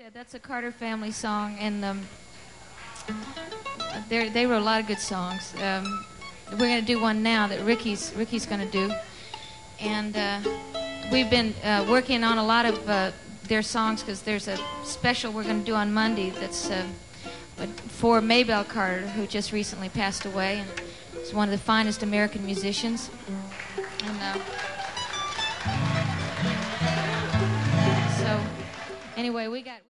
Yeah, that's a Carter family song, and they wrote a lot of good songs. We're going to do one now that Ricky's going to do, and we've been working on a lot of their songs because there's a special we're going to do on Monday that's for Maybelle Carter, who just recently passed away, and is one of the finest American musicians. And so, anyway, we got.